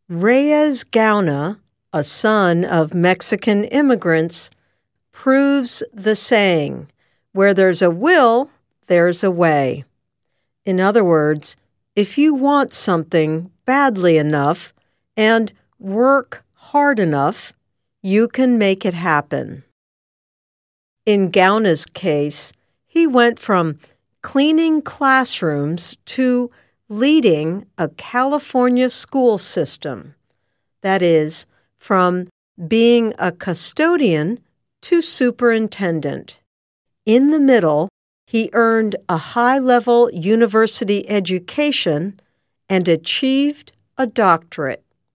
Reyes Gauna, a son of Mexican immigrants, proves the saying, "Where there's a will, there's a way." In other words, if you want something badly enough and work hard enough, you can make it happen. In Gauna's case, he went from cleaning classrooms to leading a California school system. That is, from being a custodian to superintendent. In the middle, he earned a high-level university education and achieved a doctorate.